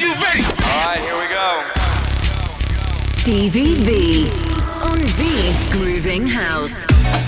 you ready? Alright, here we go. Stevie V on V's Grooving House.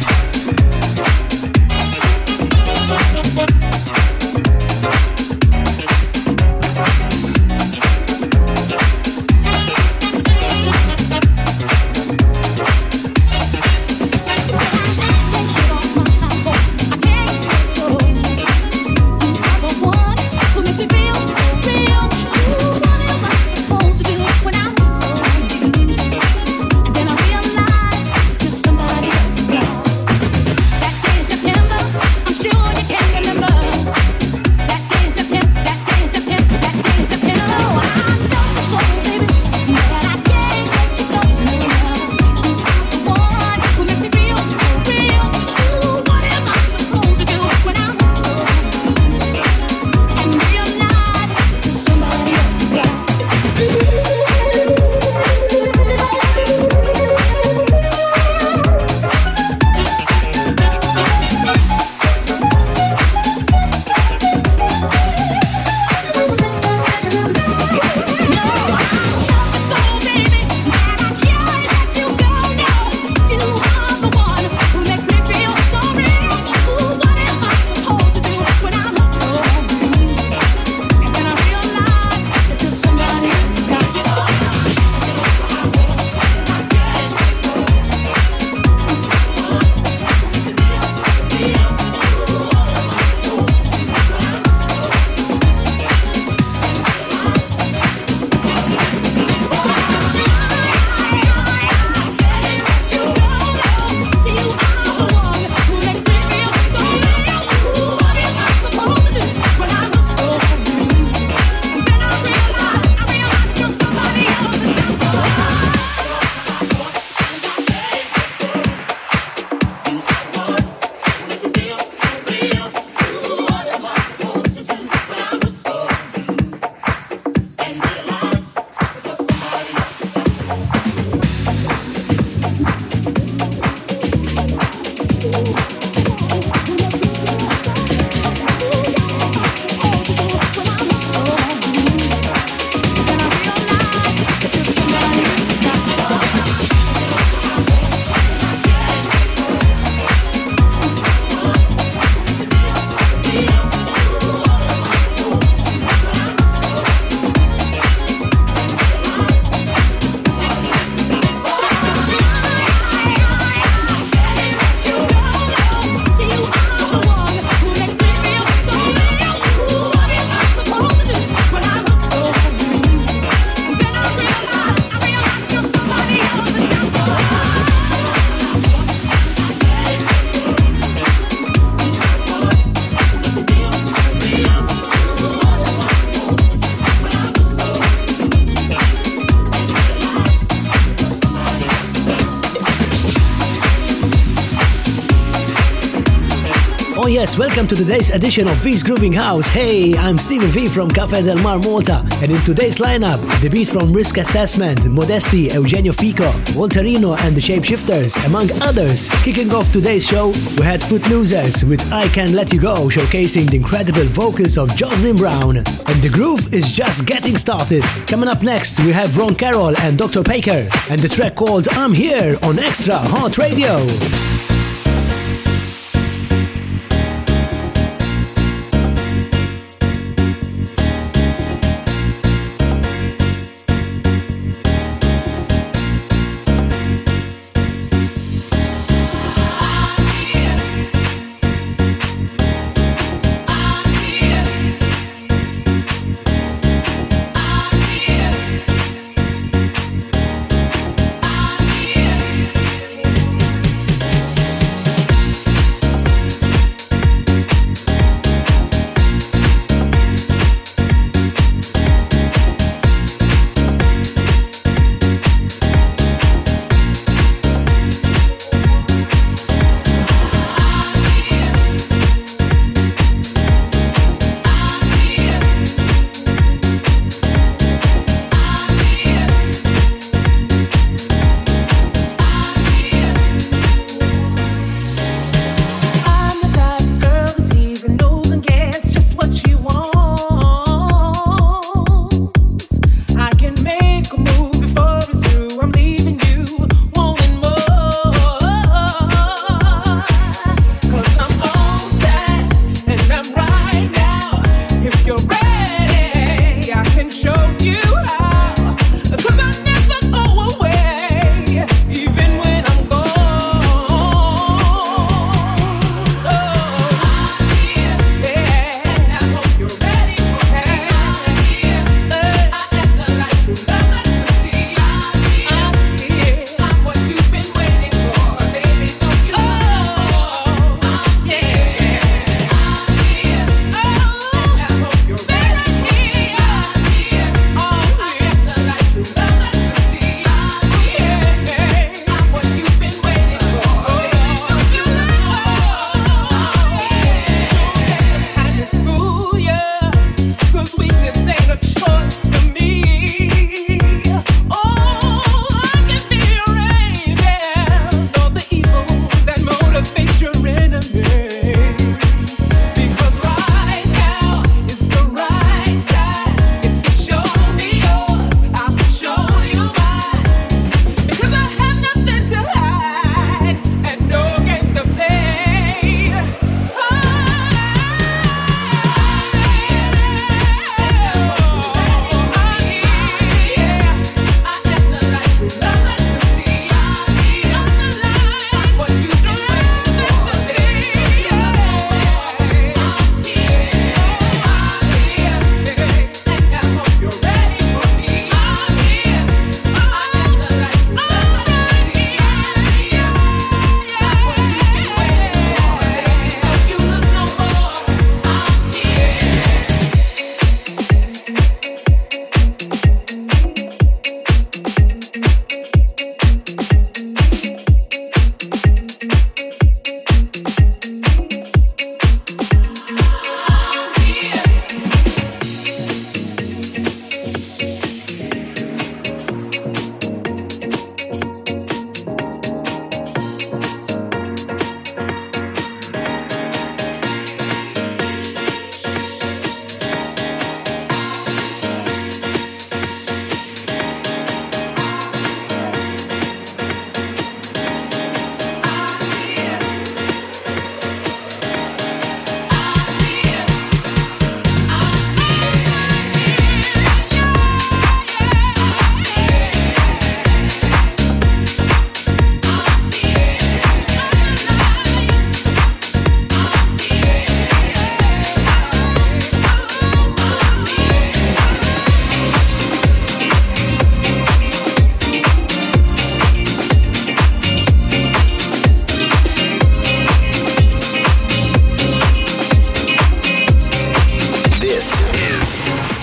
Oh yes, welcome to today's edition of V's Grooving House. Hey, I'm Stephen V from Cafe Del Mar, Malta. And in today's lineup, the beat from Risk Assessment, Modesti, Eugenio Fico, Volterino and the Shapeshifters, among others. Kicking off today's show, we had Footloosers with I Can't Let You Go, showcasing the incredible vocals of Jocelyn Brown. And the groove is just getting started. Coming up next, we have Ron Carroll and Dr. Paker, and the track called I'm Here on Extra Hot Radio.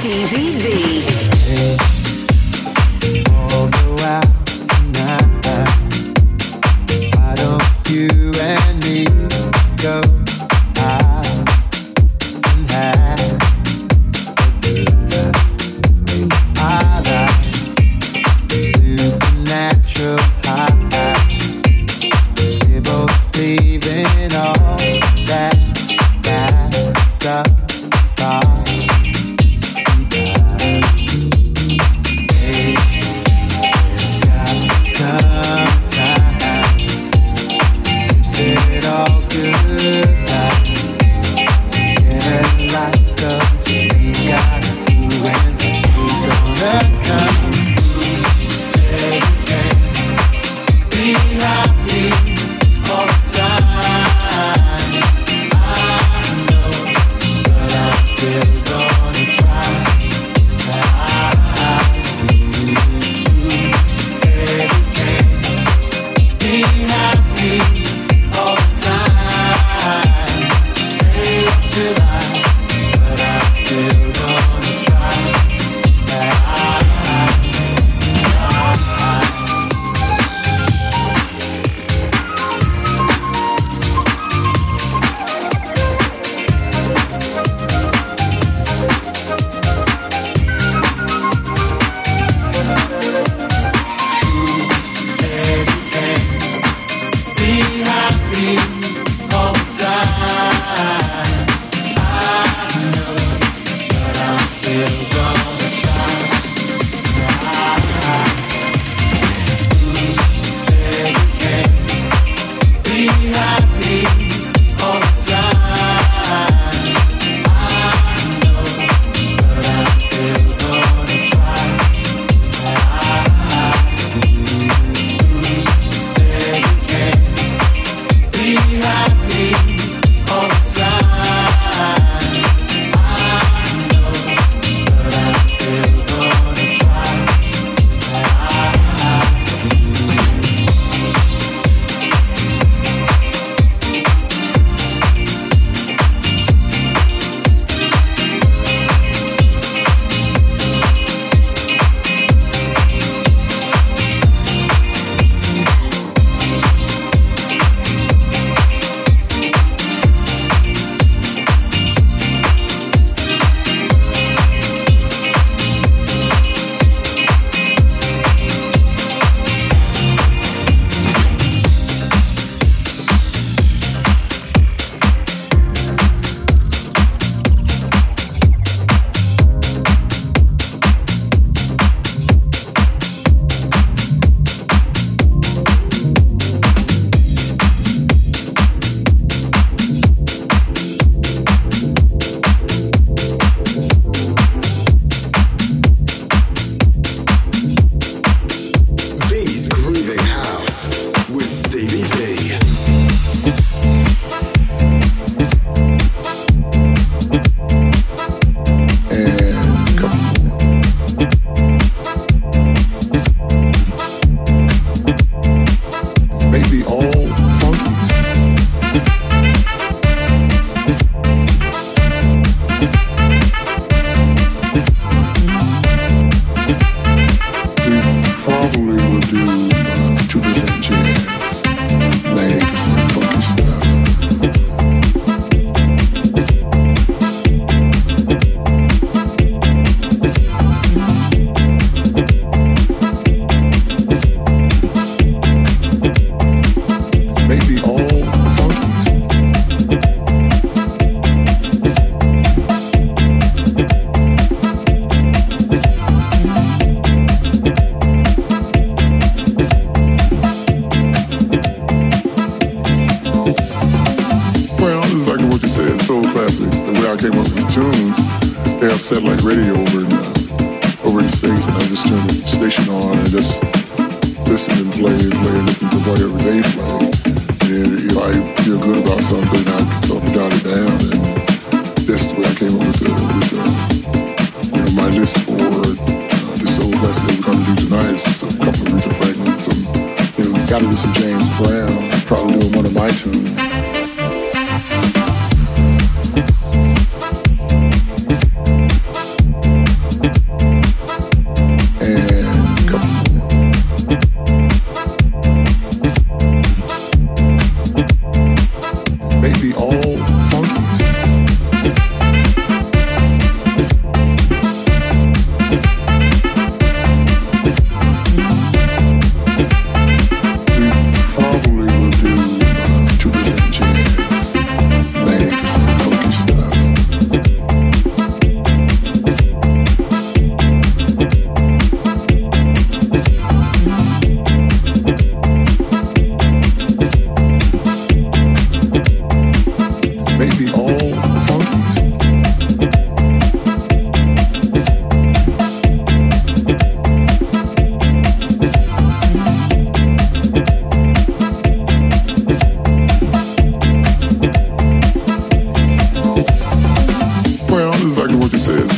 Stevie V. All go out tonight. Why don't you and me go out and have a good time? I like supernatural high. We both believe in all that stuff. Set like radio over in the States, and I just turn the station on and just listen and play, listen to whatever they play. And if I feel good about something, I sort of jot it down, and that's the way I came up with my list for the soul classic that we're going to do tonight. It's a couple of Richard Franklin, got to do some James Brown, probably doing one of my tunes.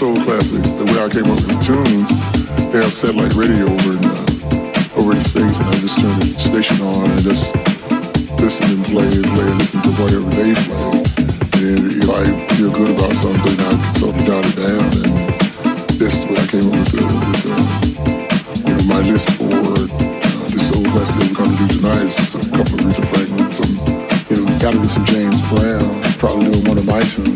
soul classics, the way I came up with tunes, they have satellite radio over in the States, and I just turn the station on and just listen and play, listen to whatever they play. And if I feel good about something, I sort of jot it down, and this is the way I came up with my list for the soul classic that we're going to do tonight. It's a couple of Aretha Franklin, some, gotta do some James Brown, probably doing one of my tunes.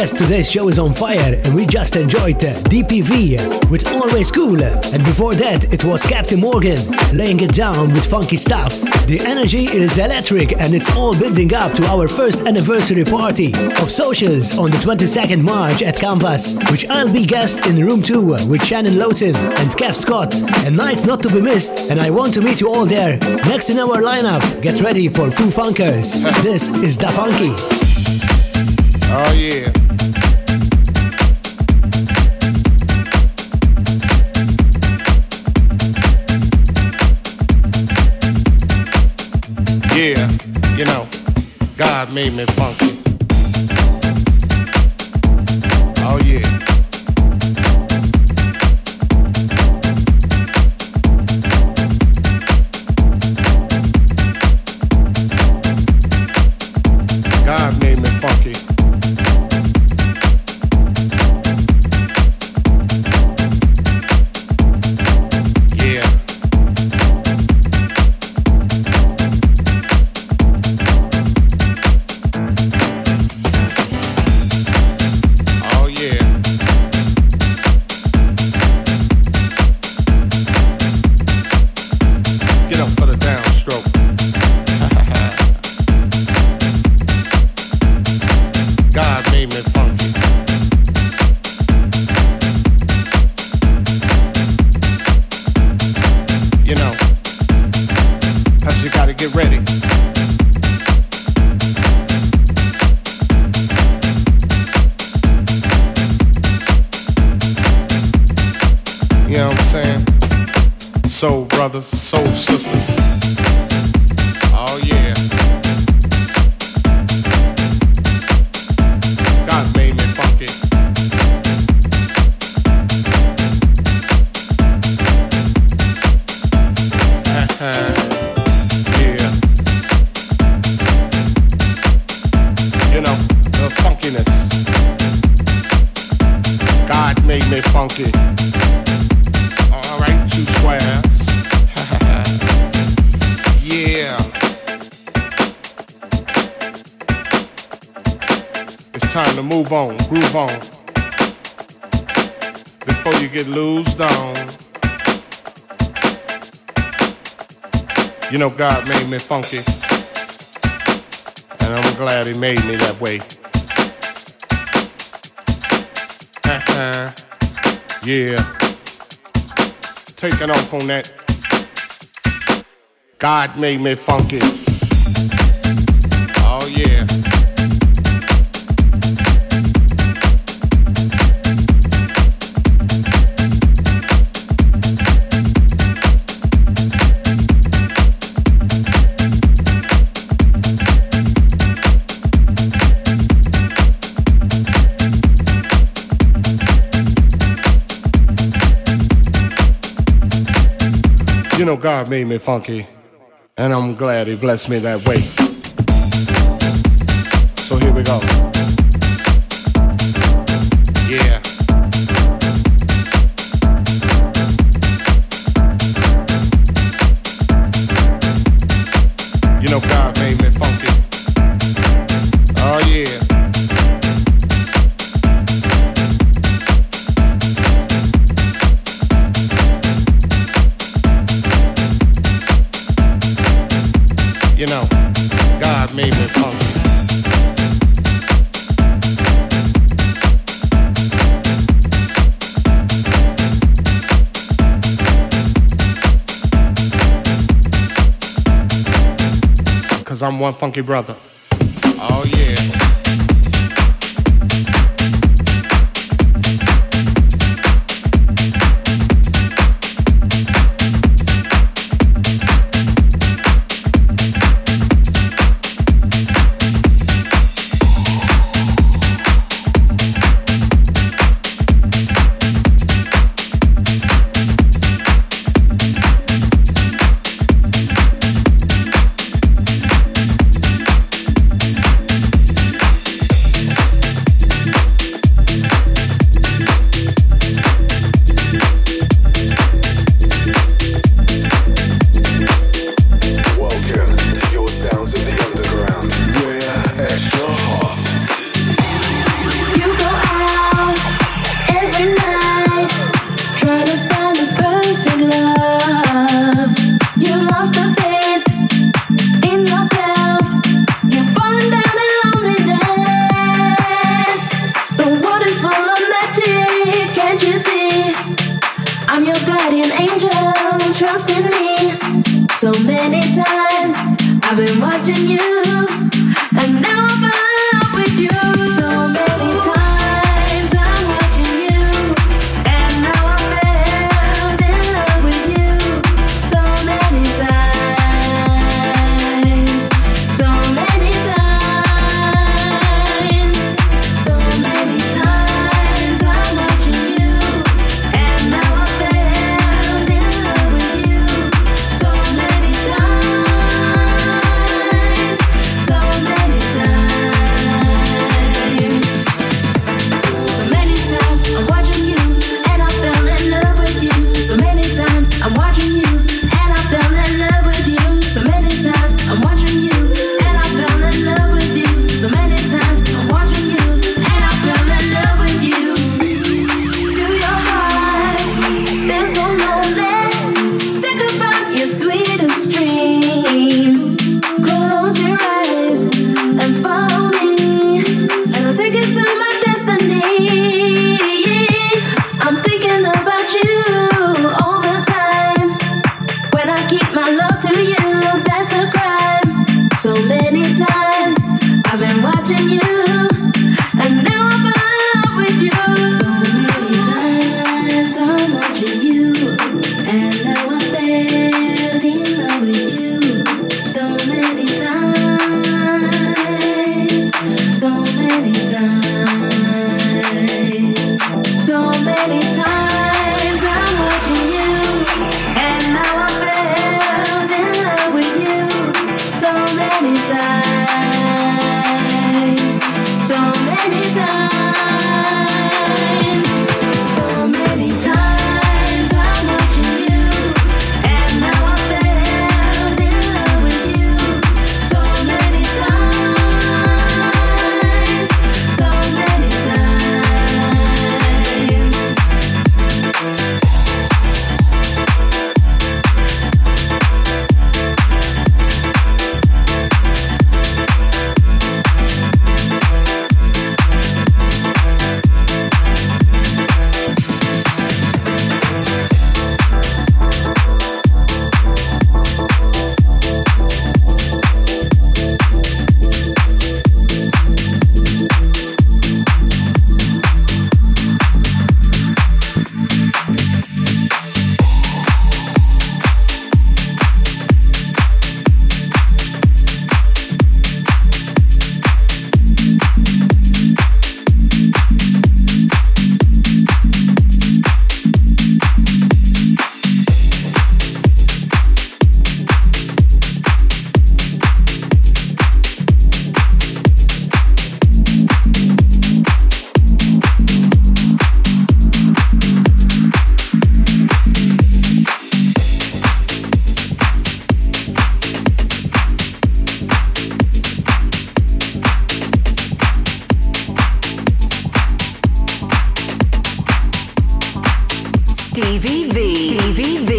yes, today's show is on fire and we just enjoyed DPV with Always Cool. And before that, it was Captain Morgan laying it down with funky stuff. The energy is electric and it's all building up to our first anniversary party of Socials on the 22nd March at Canvas, which I'll be guest in room 2 with Shannon Lowton and Kev Scott. A night not to be missed, and I want to meet you all there. Next in our lineup, get ready for Foo Funkers. This is Da Funky. Oh yeah. Yeah, you know, God made me funky. Oh yeah. God made me funky. Yeah. Oh yeah. Get up for the downstroke. God made me funky. You know, cause you gotta get ready. You know what I'm saying? Soul brothers, soul sisters. Oh yeah. God made me funky. Yeah. You know, the funkiness. God made me funky. Alright, you swears. Yeah. It's time to move on, groove on. Before you get loosed on. You know, God made me funky. And I'm glad He made me that way. Yeah. Taking off on that. God made me funky. Oh yeah. You know, God made me funky, and I'm glad He blessed me that way. So here we go. Yeah. You know, God made me funky. Oh yeah. You know, God made me funky. Cause I'm one funky brother. Oh yeah. guardian angel, trust in me. So many times I've been watching you, and now I'm in love with you. So many times I'm watching you, and now I'm fell in love with you. So many times, so many times, so many times I'm watching you, and now I'm fell in love with you. So many times, so many times. So many times I'm watching you, and I fell in love with you. So many times I'm watching you, and I fell in love with you. So many times I'm watching you, and I fell in love with you. So many times I'm watching you, and I fell in love with you. Do your heart feel so lonely? Think about your sweetest dream. Close your eyes and follow me, and I'll take you to my destiny. I'm thinking about you all the time. When I keep my love to you, that's a crime. So many times I've been watching you, and now I'm in love with you. So many times I'm watching you, and now I fell in love with you. So many times, so many times, so many times I'm watching you, and now I fell in love with you. So many times, so many times, so many times I'm watching you, and now I fell in love with you. So many times, so many times. Stevie V. Stevie V.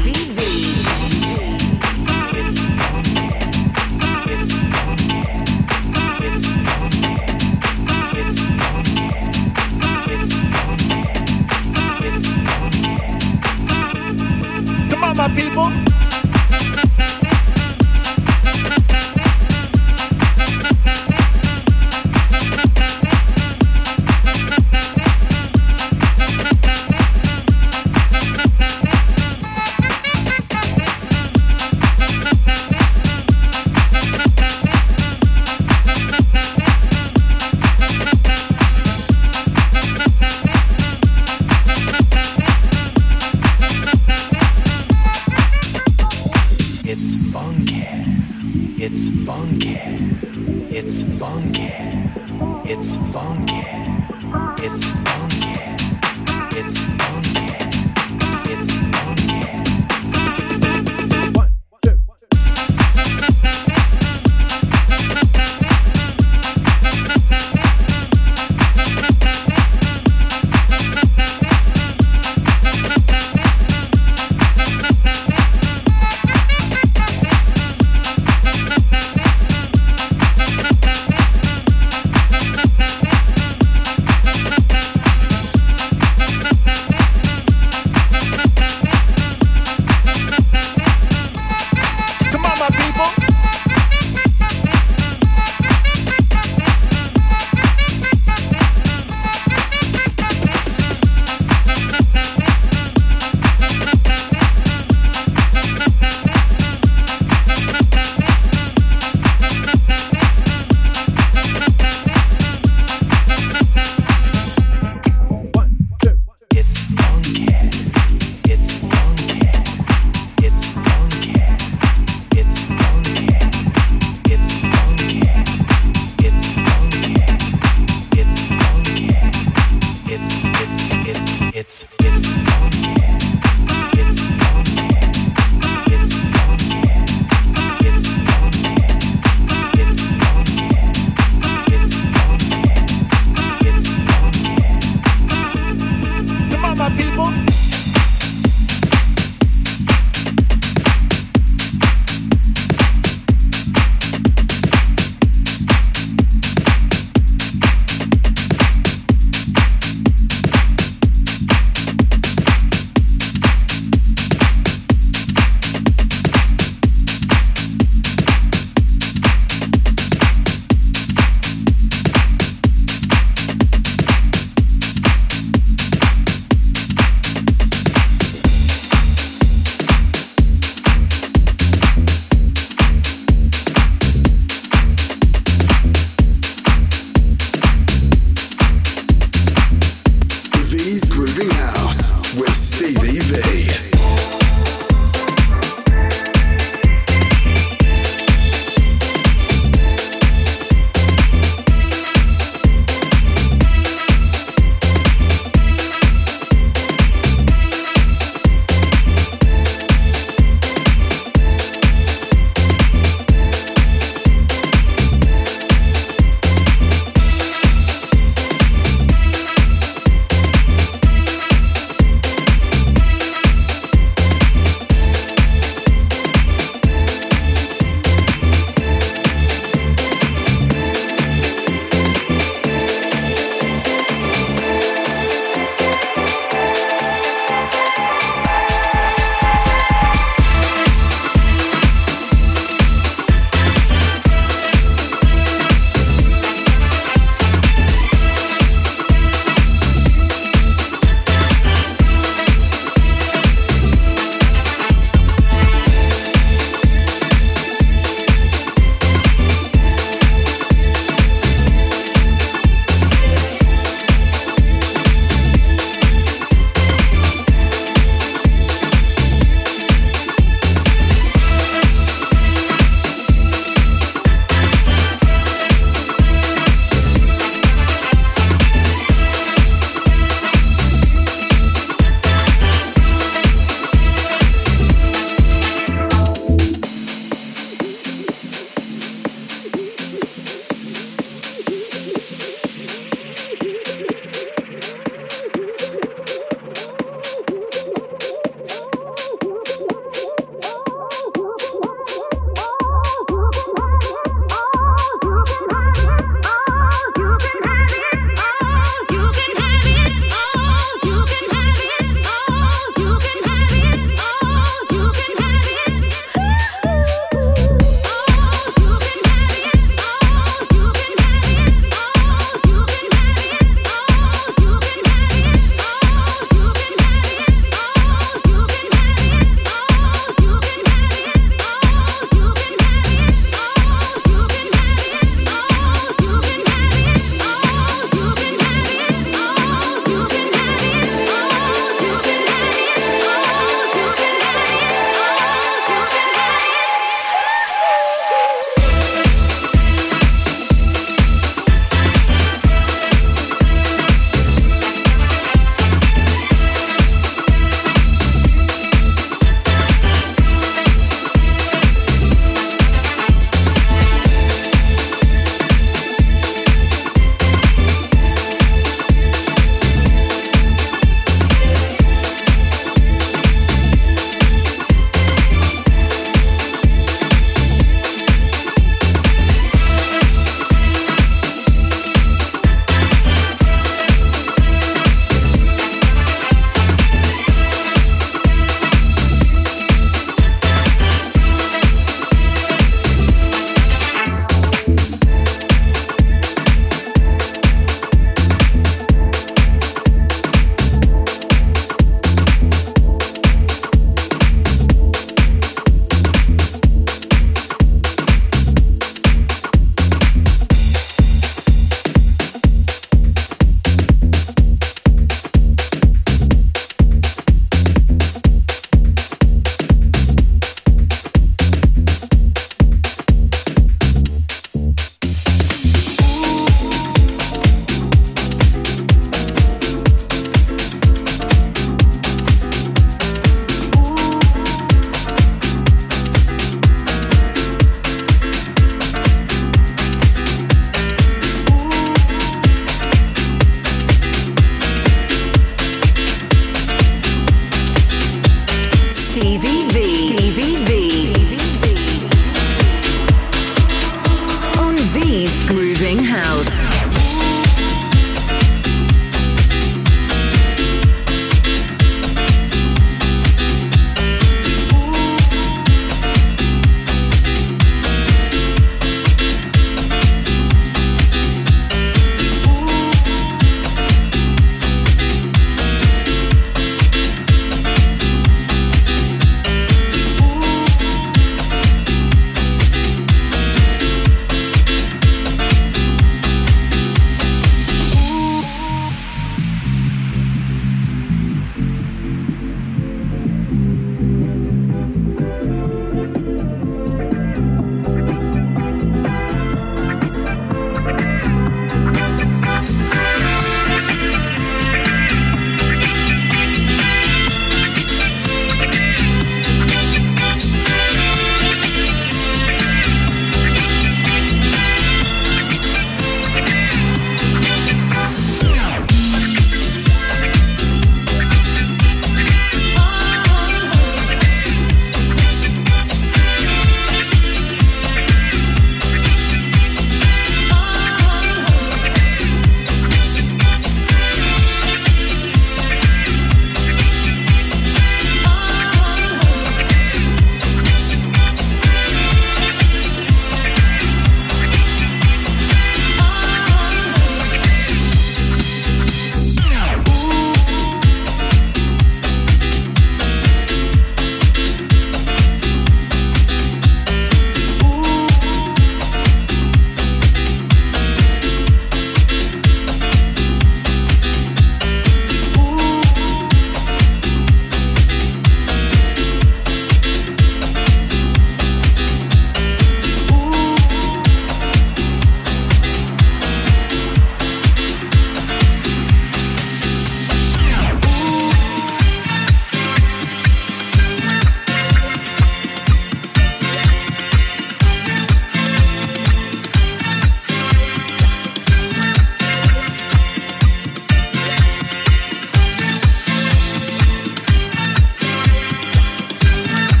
Come on, my people.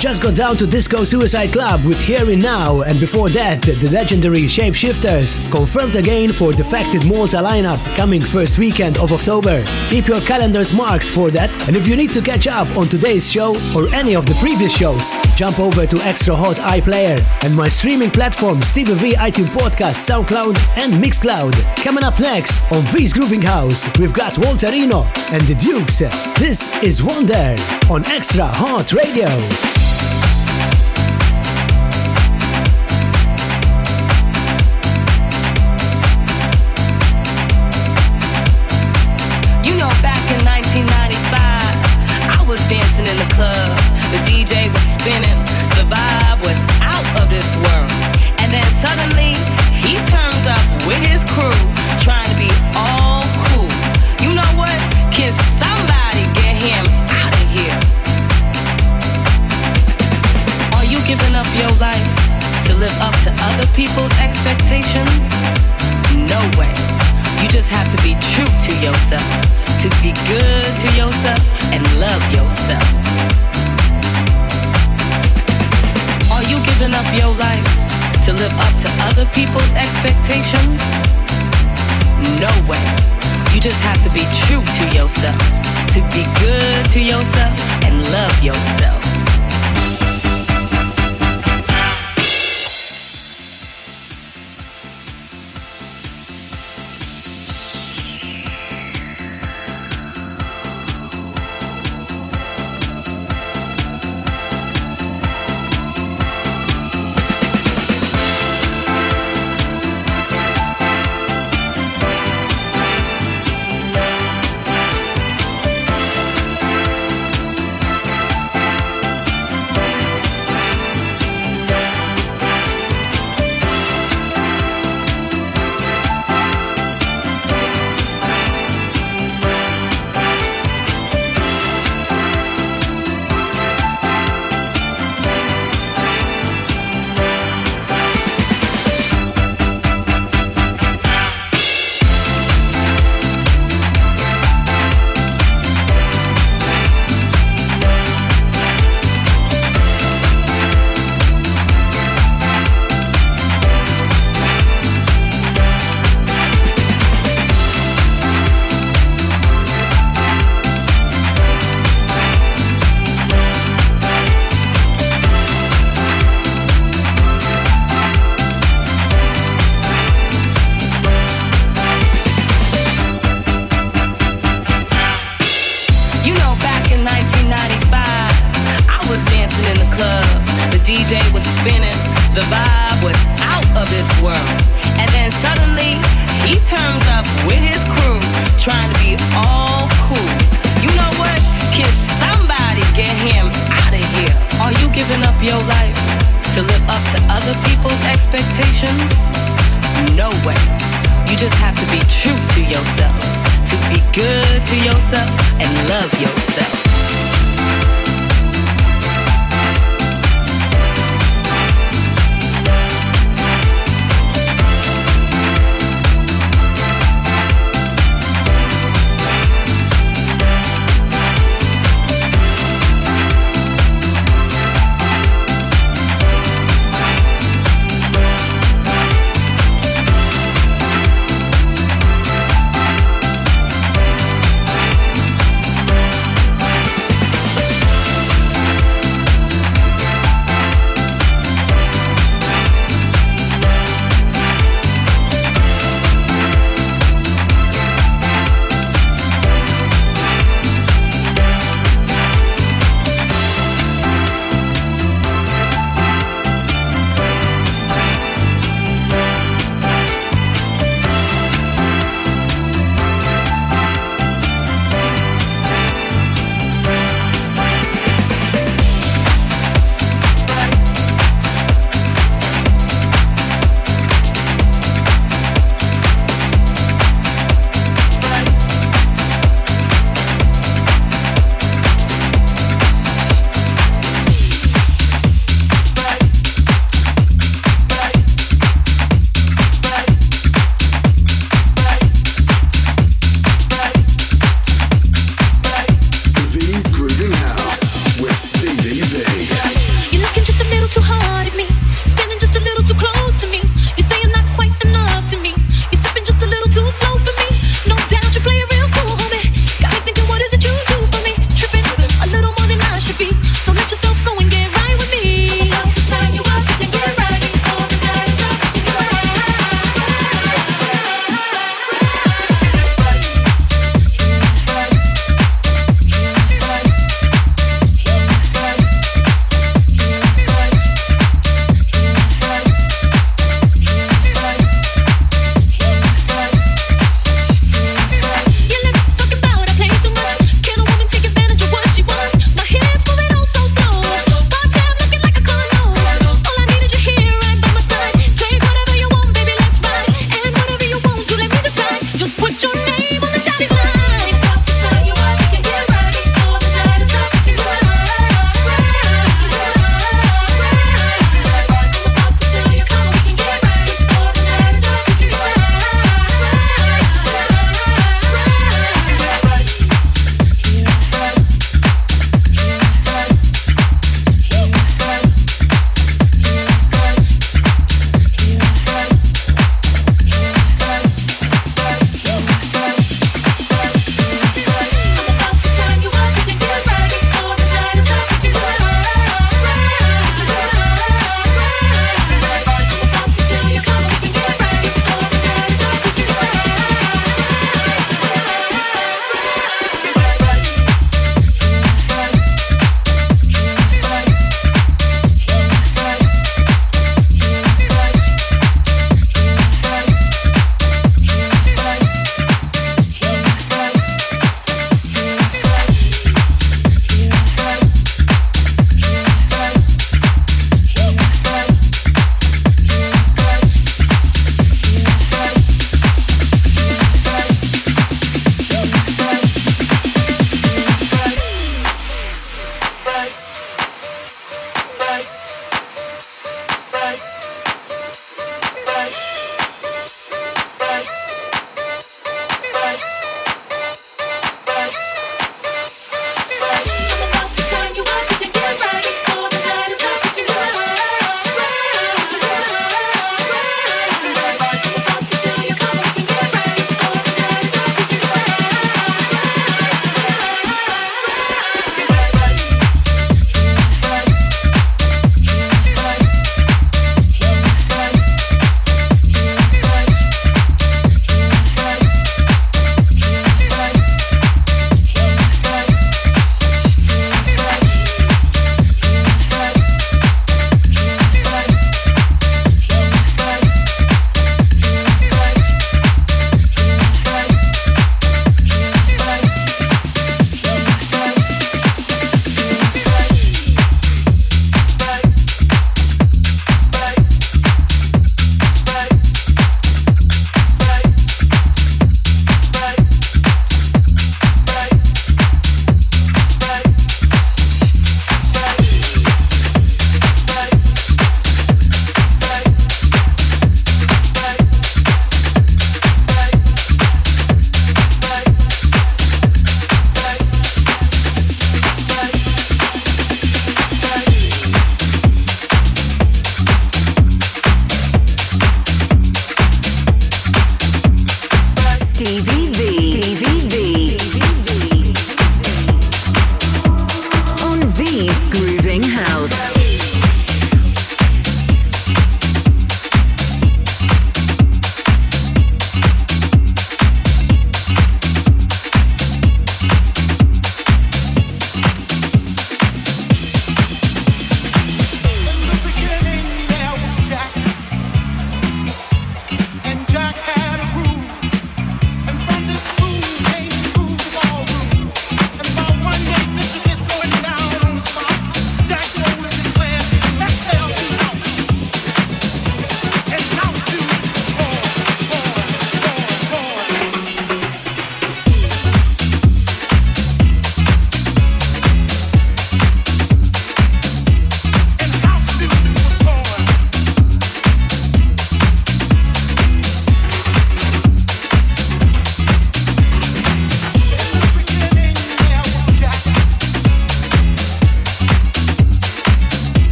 just got down to Disco Suicide Club with Here and Now, and before that, the legendary Shapeshifters, confirmed again for Defected Malta lineup coming first weekend of October. Keep your calendars marked for that, and if you need to catch up on today's show or any of the previous shows, jump over to Extra Hot iPlayer and my streaming platform Stevie V iTunes Podcast, SoundCloud and Mixcloud. Coming up next on V's Grooving House, we've got Walterino and the Dukes. This is Wonder on Extra Hot Radio. Back in 1995, I was dancing in the club. The DJ was spinning, the vibe was out of this world. And then suddenly, he turns up with his crew, trying to be all cool. You know what? Can somebody get him out of here? Are you giving up your life to live up to other people's expectations? No way. You just have to be true to yourself, to be good to yourself and love yourself. Are you giving up your life to live up to other people's expectations? No way. You just have to be true to yourself, to be good to yourself and love yourself.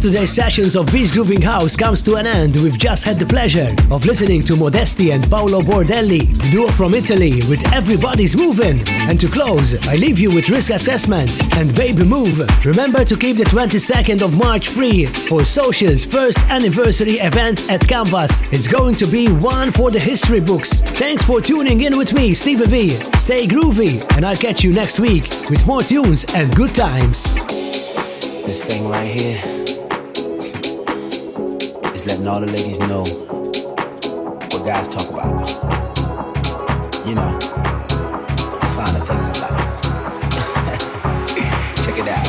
today's sessions of V's Grooving House comes to an end. We've just had the pleasure of listening to Modesti and Paolo Bordelli, duo from Italy with Everybody's Moving. And to close, I leave you with Risk Assessment and Baby Move. Remember to keep the 22nd of March free for Social's first anniversary event at Canvas. It's going to be one for the history books. Thanks for tuning in with me, Stevie V. Stay groovy, and I'll catch you next week with more tunes and good times. This thing right here is letting all the ladies know what guys talk about. You know, the finer things in life. Check it out.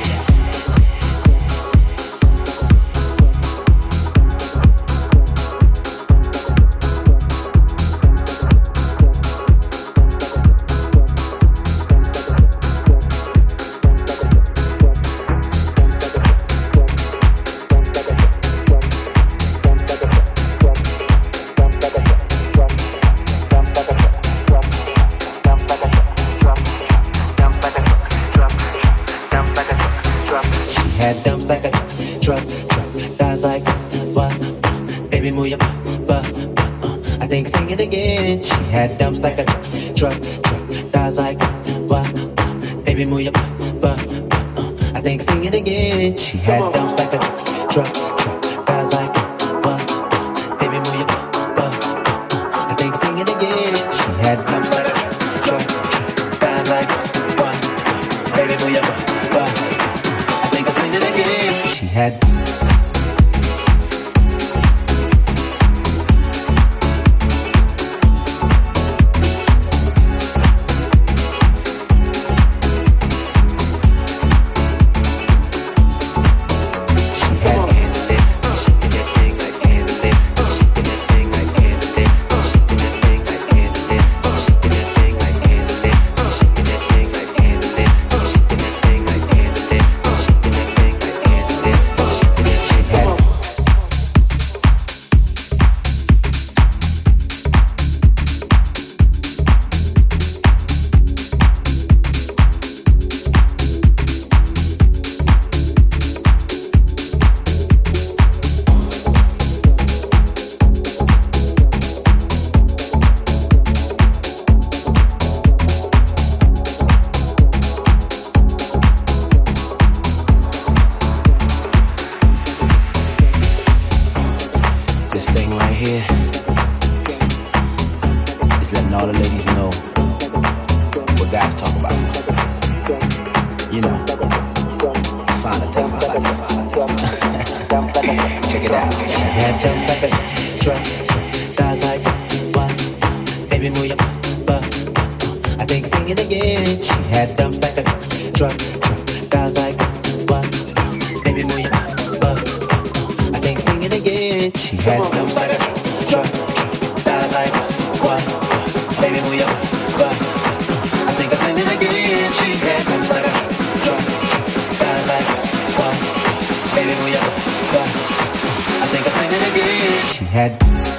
Had dumps like a truck, thighs like what? Baby, move your butt. I think sing it again. She had dumps like a truck, thighs like what? Baby, move your butt. I think sing it again. She had dumps like a truck, thighs like what? Baby, move your butt. I think I sing it again. She had. Had